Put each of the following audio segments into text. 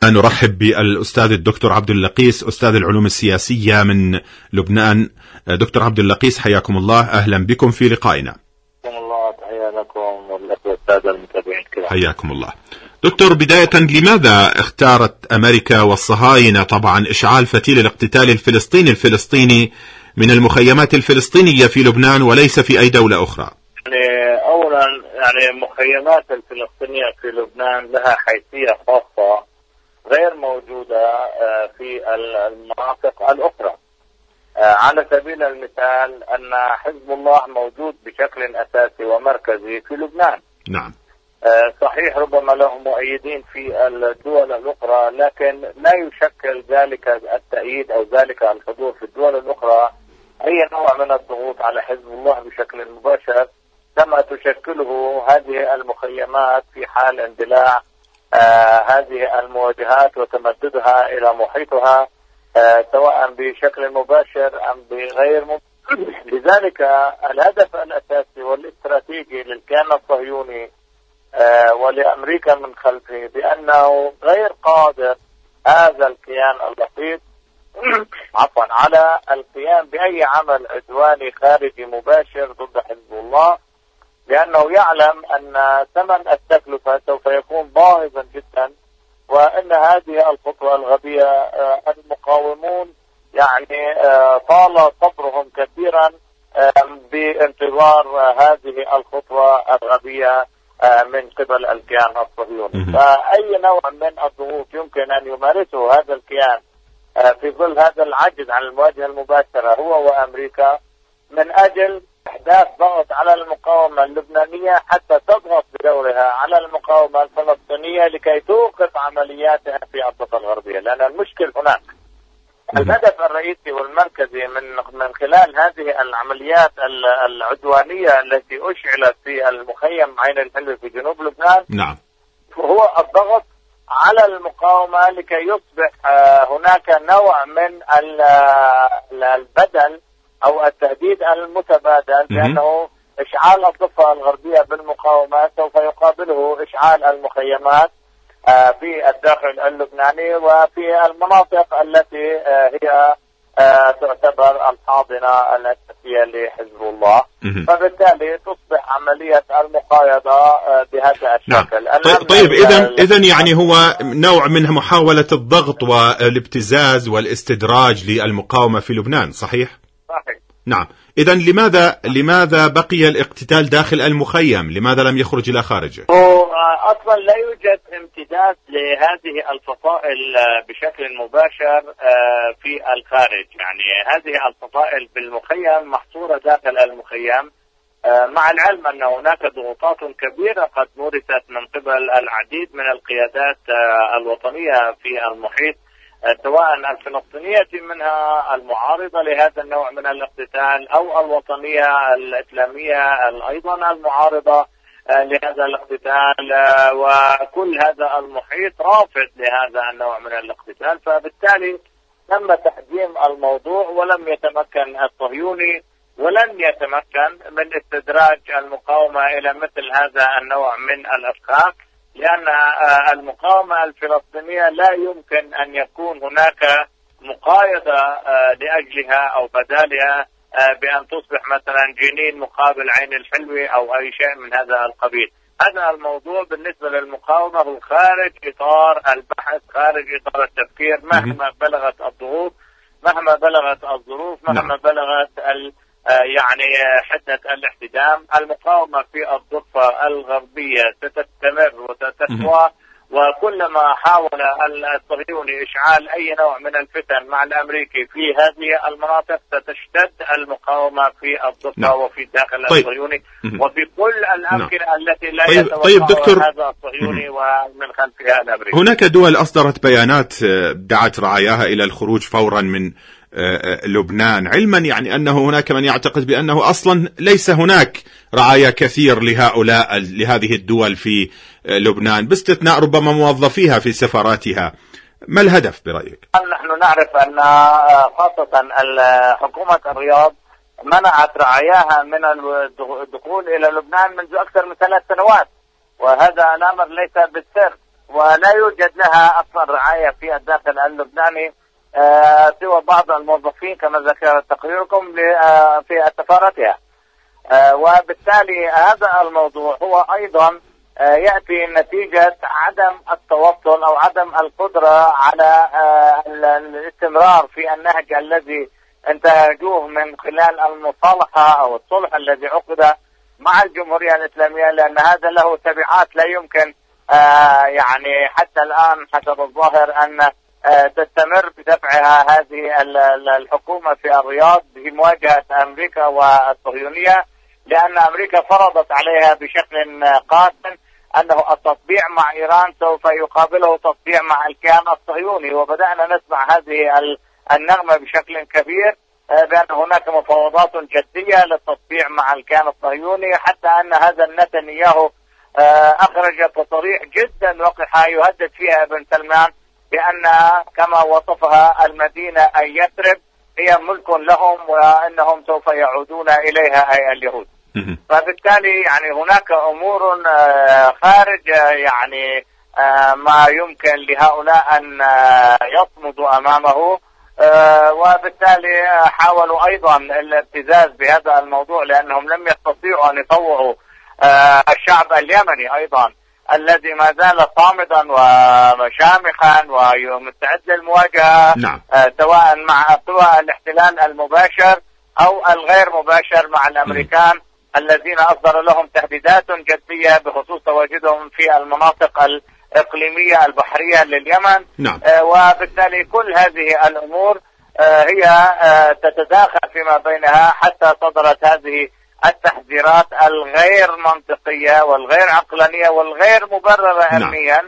نرحب بالأستاذ الدكتور عبد اللقيس أستاذ العلوم السياسية من لبنان. دكتور عبد اللقيس حياكم الله، أهلا بكم في لقائنا. حياكم الله، تحية لكم والسادة المتابعين الكرام. حياكم الله. دكتور، بداية لماذا اختارت أمريكا والصهاينة طبعا إشعال فتيل الاقتتال الفلسطيني من المخيمات الفلسطينية في لبنان وليس في أي دولة أخرى؟ أولا المخيمات الفلسطينية في لبنان لها حيثية خاصة غير موجودة في المناطق الأخرى. على سبيل المثال أن حزب الله موجود بشكل أساسي ومركزي في لبنان. نعم. صحيح ربما له مؤيدين في الدول الأخرى، لكن لا يشكل ذلك التأييد أو ذلك الحضور في الدول الأخرى أي نوع من الضغوط على حزب الله بشكل مباشر كما تشكله هذه المخيمات في حال اندلاع هذه المواجهات وتمددها إلى محيطها سواء بشكل مباشر أم بغير مباشر. لذلك الهدف الأساسي والاستراتيجي للكيان الصهيوني ولأمريكا من خلفه بأنه غير قادر هذا الكيان اللطيف على القيام بأي عمل عدواني خارجي مباشر ضد حزب الله، لأنه يعلم أن ثمن التكلفة سوف يكون باهظا جدا، وأن هذه الخطوة الغبية المقاومون يعني طال صبرهم كثيرا بانتظار هذه الخطوة الغبية من قبل الكيان الصهيوني. فأي نوع من الضغوط يمكن أن يمارسه هذا الكيان في ظل هذا العجز عن المواجهة المباشرة هو وأمريكا من أجل إحداث ضغط على المقاومة اللبنانية حتى تضغط بدورها على المقاومة الفلسطينية لكي توقف عملياتها في الضفة الغربية، لأن المشكل هناك. الهدف الرئيسي والمركزي من خلال هذه العمليات العدوانية التي أشعلت في المخيم عين الحلو في جنوب لبنان، نعم، هو الضغط على المقاومة لكي يصبح هناك نوع من البدل أو التهديد المتبادل، لأنه إشعال الضفة الغربية بالمقاومة سوف يقابله إشعال المخيمات في الداخل اللبناني وفي المناطق التي هي تعتبر الحاضنة الأساسية لحزب الله. فبالتالي تصبح عملية المقايضة بهذا الشكل. نعم. طيب إذن يعني هو نوع من محاولة الضغط والابتزاز والاستدراج للمقاومة في لبنان، صحيح؟ صحيح. نعم. إذن لماذا بقي الاقتتال داخل المخيم؟ لماذا لم يخرج إلى خارجه؟ أصلا لا يوجد امتداد لهذه الفصائل بشكل مباشر في الخارج، يعني هذه الفصائل بالمخيم محصورة داخل المخيم، مع العلم أن هناك ضغوطات كبيرة قد مورست من قبل العديد من القيادات الوطنية في المحيط، سواء الفلسطينية منها المعارضة لهذا النوع من الاقتتال أو الوطنية الإسلامية أيضا المعارضة لهذا الاقتتال، وكل هذا المحيط رافض لهذا النوع من الاقتتال. فبالتالي تم تحجيم الموضوع ولم يتمكن الصهيوني ولن يتمكن من استدراج المقاومة إلى مثل هذا النوع من الأفكاك، لأن المقاومة الفلسطينية لا يمكن أن يكون هناك مقايضة لأجلها أو بدالها بأن تصبح مثلا جنين مقابل عين الحلوة أو أي شيء من هذا القبيل. هذا الموضوع بالنسبة للمقاومة هو خارج إطار البحث، خارج إطار التفكير، مهما بلغت الضغوط، مهما بلغت الظروف، مهما بلغت يعني حدة الاحتدام. المقاومة في الضفة الغربية ستستمر وستقوى، وكلما حاول الصهيوني إشعال أي نوع من الفتن مع الأمريكي في هذه المناطق ستشتد المقاومة في الضفة وفي الداخل الصهيوني وفي كل الأمكنة التي لا يتوقعها هذا الصهيوني ومن خلفها الأمريكي. هناك دول أصدرت بيانات دعت رعاياها إلى الخروج فورا من لبنان، علما يعني أنه هناك من يعتقد بأنه أصلا ليس هناك رعايا كثير لهذه الدول في لبنان باستثناء ربما موظفيها في سفاراتها. ما الهدف برأيك؟ نحن نعرف أن خاصة حكومة الرياض منعت رعاياها من الدخول إلى لبنان منذ أكثر من 3 سنوات، وهذا الأمر ليس بالسر. ولا يوجد لها أصلا رعاية في الداخل اللبناني سوى بعض الموظفين كما ذكر تقريركم في سفارتها. وبالتالي هذا الموضوع هو أيضا يأتي نتيجة عدم التوصل أو عدم القدرة على الاستمرار في النهج الذي انتهجوه من خلال المصالحة أو الصلح الذي عقد مع الجمهورية الإسلامية، لأن هذا له تبعات لا يمكن يعني حتى الآن حسب الظاهر أن تستمر بدفعها هذه الحكومة في الرياض بمواجهة أمريكا والصهيونية، لأن أمريكا فرضت عليها بشكل قاسم أنه التطبيع مع إيران سوف يقابله تطبيع مع الكيان الصهيوني. وبدأنا نسمع هذه النغمة بشكل كبير بأن هناك مفاوضات جدية للتطبيع مع الكيان الصهيوني، حتى أن هذا نتنياهو أخرج تصريح جدا وقح يهدد فيها ابن سلمان بأن كما وصفها المدينة أي يثرب هي ملك لهم وأنهم سوف يعودون إليها أي اليهود. فبالتالي يعني هناك أمور خارج يعني ما يمكن لهؤلاء أن يصمدوا أمامه، وبالتالي حاولوا أيضا الابتزاز بهذا الموضوع لأنهم لم يستطيعوا أن يطوعوا الشعب اليمني أيضا الذي ما زال صامدا وشامخا ومستعد للمواجهة. نعم. سواء مع قوى الاحتلال المباشر أو الغير مباشر مع الأمريكان الذين أصدر لهم تهديدات جدية بخصوص تواجدهم في المناطق الإقليمية البحرية لليمن. نعم. وبالتالي كل هذه الأمور هي تتداخل فيما بينها حتى صدرت هذه التحذيرات الغير منطقية والغير عقلانية والغير مبررة أمنيا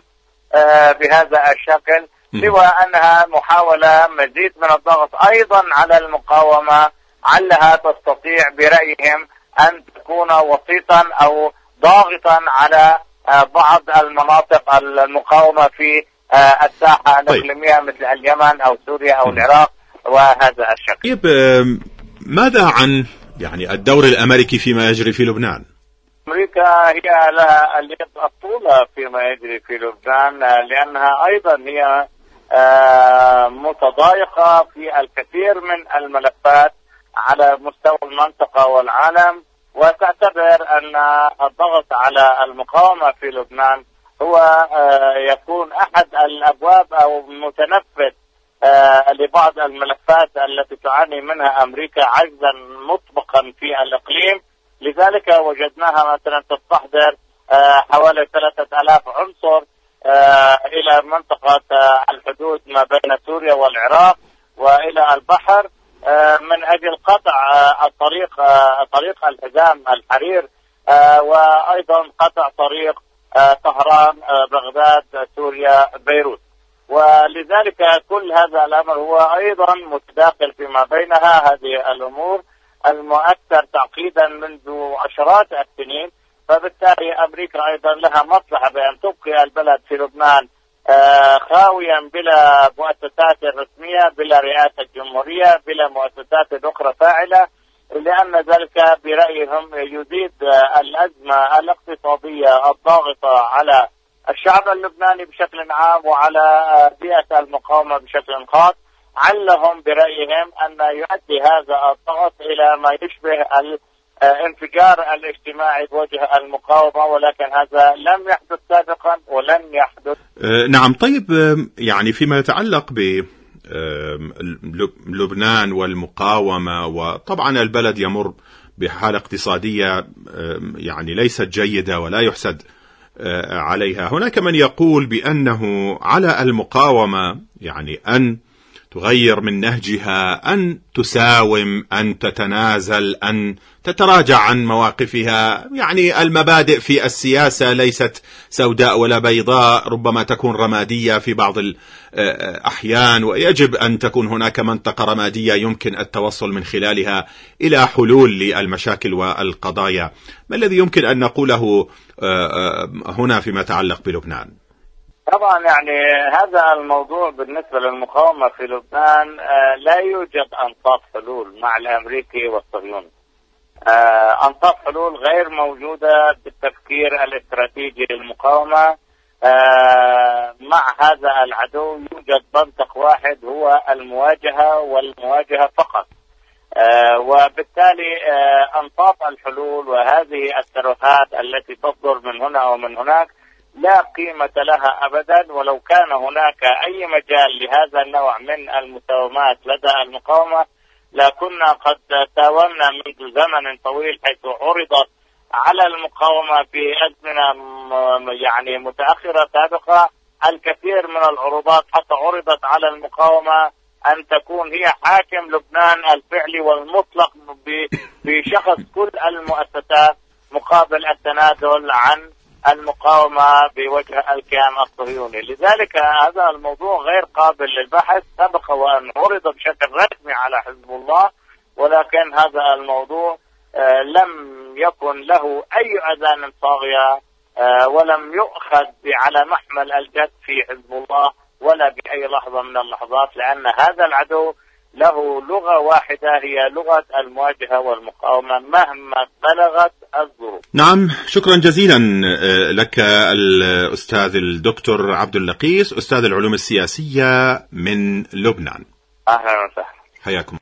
بهذا الشكل، سوى أنها محاولة مزيد من الضغط أيضا على المقاومة علها تستطيع برأيهم أن تكون وسيطا أو ضاغطا على بعض المناطق المقاومة في الساحة الإقليمية مثل اليمن أو سوريا أو العراق وهذا الشكل. طيب ماذا عن يعني الدور الأمريكي فيما يجري في لبنان؟ أمريكا هي لها اليد الطولة فيما يجري في لبنان، لأنها أيضا هي متضايقة في الكثير من الملفات على مستوى المنطقة والعالم، وتعتبر أن الضغط على المقاومة في لبنان هو يكون أحد الأبواب أو متنفذ لبعض الملفات التي تعاني منها أمريكا عجزا مطبقا في الإقليم. لذلك وجدناها مثلا تستحضر حوالي 3000 عنصر إلى منطقة الحدود ما بين سوريا والعراق وإلى البحر من أجل قطع طريق الحزام الحرير، وأيضا قطع طريق طهران بغداد سوريا بيروت. ولذلك كل هذا الأمر هو أيضا متداخل فيما بينها. هذه الأمور المؤثر تعقيدا منذ عشرات السنين، فبالتالي أمريكا أيضا لها مصلحة بأن تبقي البلد في لبنان خاويا بلا مؤسسات رسمية، بلا رئاسة جمهورية، بلا مؤسسات أخرى فاعلة، لأن ذلك برأيهم يزيد الأزمة الاقتصادية الضاغطة على الشعب اللبناني بشكل عام وعلى بيئة المقاومة بشكل خاص، علهم برأيهم أن يؤدي هذا الضغط إلى ما يشبه الانفجار الاجتماعي بوجه المقاومة، ولكن هذا لم يحدث سابقا ولن يحدث. نعم. طيب يعني فيما يتعلق ب لبنان والمقاومة، وطبعا البلد يمر بحالة اقتصادية يعني ليست جيدة ولا يحسد عليها، هناك من يقول بأنه على المقاومة يعني أن تغير من نهجها، أن تساوم، أن تتنازل، أن تتراجع عن مواقفها. يعني المبادئ في السياسة ليست سوداء ولا بيضاء، ربما تكون رمادية في بعض الأحيان، ويجب أن تكون هناك منطقة رمادية يمكن التوصل من خلالها إلى حلول للمشاكل والقضايا. ما الذي يمكن أن نقوله هنا فيما يتعلق بلبنان؟ طبعا يعني هذا الموضوع بالنسبة للمقاومة في لبنان لا يوجد أنصاف حلول مع الأمريكي والصهيوني. أنصاف حلول غير موجودة بالتفكير الاستراتيجي للمقاومة، مع هذا العدو يوجد منطق واحد هو المواجهة والمواجهة فقط. وبالتالي أنصاف الحلول وهذه الترهات التي تصدر من هنا ومن هناك لا قيمة لها أبدا، ولو كان هناك أي مجال لهذا النوع من المساومات لدى المقاومة لكنا قد ساومنا منذ زمن طويل، حيث عرضت على المقاومة في أزمنة يعني متأخرة سابقة الكثير من العروضات، حتى عرضت على المقاومة أن تكون هي حاكم لبنان الفعلي والمطلق بشخص كل المؤسسات مقابل التنازل عن المقاومة بوجه الكيان الصهيوني. لذلك هذا الموضوع غير قابل للبحث، سبق وأن عرض بشكل رسمي على حزب الله، ولكن هذا الموضوع لم يكن له أي أذان صاغية ولم يؤخذ على محمل الجد في حزب الله ولا بأي لحظة من اللحظات، لأن هذا العدو له لغة واحدة هي لغة المواجهة والمقاومة مهما بلغت الظروف. نعم، شكرا جزيلا لك الأستاذ الدكتور عبد اللقيس، أستاذ العلوم السياسية من لبنان. أهلا وسهلا، حياكم.